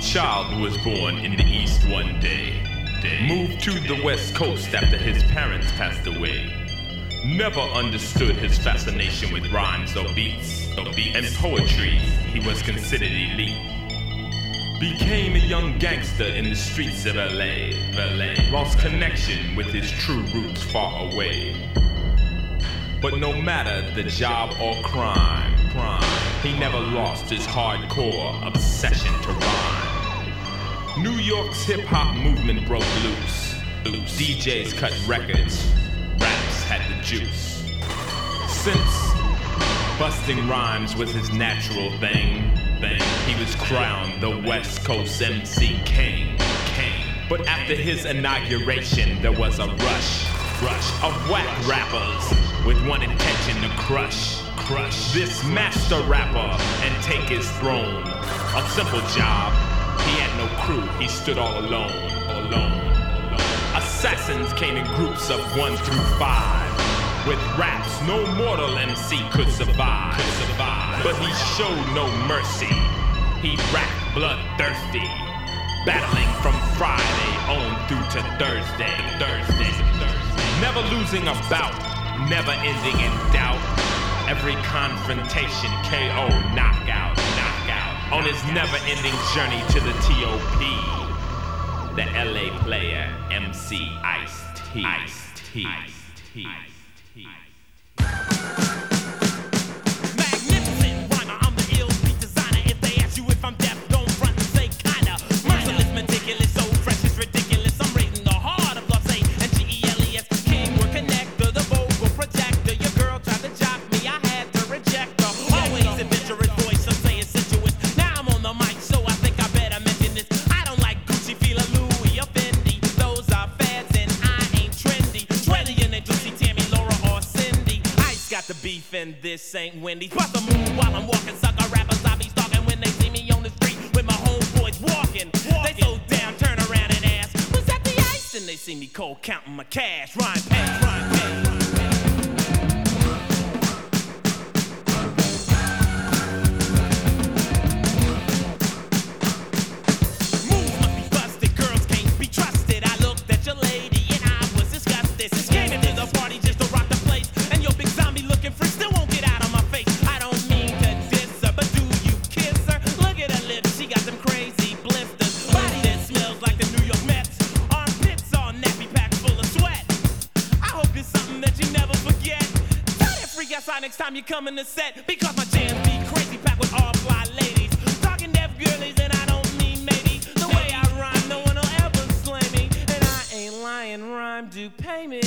child was born in the East one day. Moved to the West Coast after his parents passed away. Never understood his fascination with rhymes or beats. And poetry, he was considered elite. Became a young gangster in the streets of LA. Lost connection with his true roots far away. But no matter the job or crime, he never lost his hardcore obsession to rhyme. New York's hip-hop movement broke loose. DJs cut records, raps had the juice. Since busting rhymes was his natural thing, he was crowned the West Coast MC King. But after his inauguration, there was a rush of whack rappers with one intention to crush this master rapper and take his throne. A simple job, he had no crew, he stood all alone. Assassins came in groups of 1 through 5. With raps, no mortal MC could survive. But he showed no mercy. He rapped bloodthirsty, battling from Friday on through to Thursday. Never losing a bout, never ending in doubt. Every confrontation, KO, knockout. On his never-ending journey to the T.O.P. The LA player, MC Ice-T. Magnificent rhymer, I'm the ill beat designer. If they ask you if I'm deaf, don't front and say kinda. Merciless, meticulous, so fresh, it's ridiculous. I'm rating the heart of Los A and G-E-L-E-S. King, we're connector, the vocal projector. Your girl tried to jock me, I had to reject her. Always adventurous voice, some say it's sensuous. Now I'm on the mic, so I think I better mention this. I don't like Gucci, Fila, Louis, or Fendi. Those are fads and I ain't trendy. Trillion and Juicy, Tammy, Laura, or Cindy. Ice got the beef and this ain't Wendy. Bust a move while I'm walking, sucker rappers I be stalking when they see me on the street with my homeboys walking. They so down, turn around and ask, was that the Ice? And they see me cold counting my cash. Rhyme pay. Moves must be busted, girls can't be trusted. I looked at your lady and I was disgusted. Since came into the party just to rock the place, and your big zombie looking freak still won't get out of my face. I don't mean to diss her, but do you kiss her? Look at her lips, she got them crazy blisters. Body that smells like the New York Mets. Armpits all nappy packed full of sweat. I hope it's something that you never forget. Tell that freak outside next time you come in the set, because my jams be crazy packed with all fly ladies. Talking deaf girlies and I don't mean maybe. The way I rhyme, no one will ever slay me. And I ain't lying, rhyme do pay me.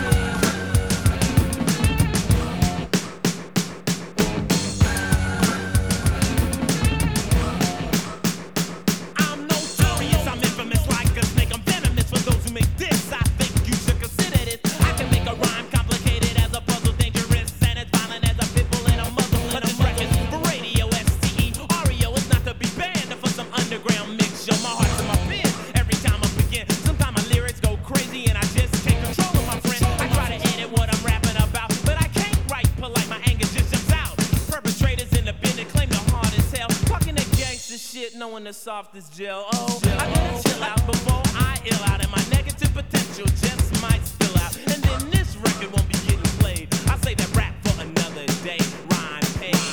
I'm notorious, I'm infamous like a snake. I'm venomous for those who make this. I think you should consider this. I can make a rhyme complicated as a puzzle, dangerous and as violent as a pit bull and a muzzle. But this record's for radio, STE. Ario is not to be banned for some underground mixture. My heart's in my pen every time I begin. Sometimes my lyrics go crazy and I just can't control them, my friend. I try to edit what I'm rapping about, but I can't write polite. My anger just jumps out. Perpetrators in the bin that claim they're hard as hell, talking that gangster shit, knowing the soft as gel. Oh, I gotta chill out before I ill out, and my negative potential just might spill out. And then this record won't be getting played. I say that rap for another day. Rhyme pays.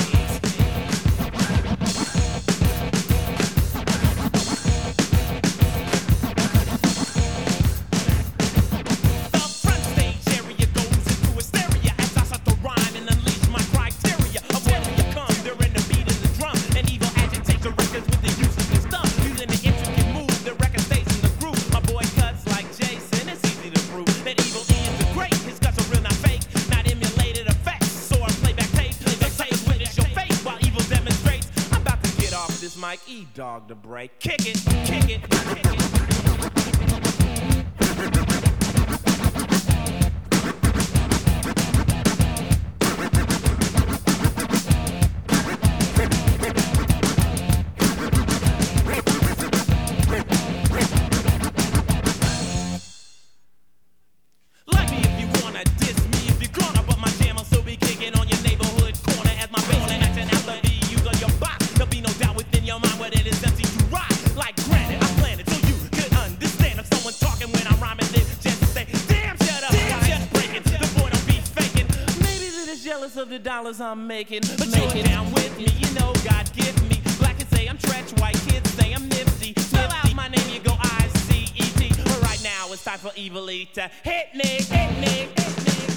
The front stage area goes into hysteria as I start to rhyme and unleash my criteria of where you come during the beat of the drum. And evil agitates the records with the use of the stuff. Using the intricate move, the record stays in the groove. My boy cuts like Jason, it's easy to prove that evil is the great. His cuts are real, not fake, not emulated effects. So I playback tape, the tape witness your face while evil demonstrates. I'm about to get off this mic, E-Dog the break. Kick it, kick it, kick it. Like me if you wanna diss me, if you're grown up, but my jam will still be kicking on your neighborhood corner as my baseline acting out the views on your box. There'll be no doubt within your mind what it is empty to rock. jealous of the dollars I'm making. But you're down with me, you know God give me. Black kids say I'm Tretch, white kids say I'm Nipsey. Spell out my name, you go I-C-E-T. But right now it's time for Evil E to hit me, hit me, hit me.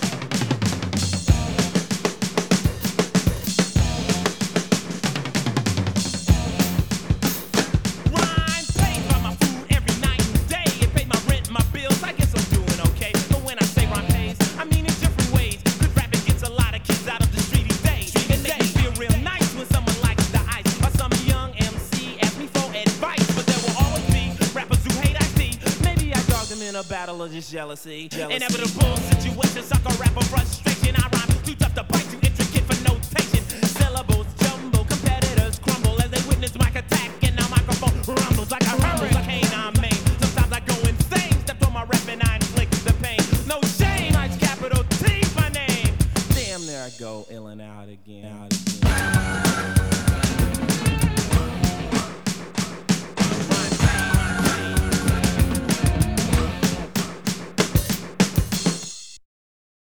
In a battle of just jealousy. Inevitable situations, suck a rapper frustration. I rhyme too tough to bite, too intricate for notation. Syllables jumble, competitors crumble as they witness my attack, and now microphone rumbles like a hurricane. I'm main. Sometimes I go insane, step on my rep and I inflict the pain. No shame, it's capital T my name. Damn, there I go, ill and out again.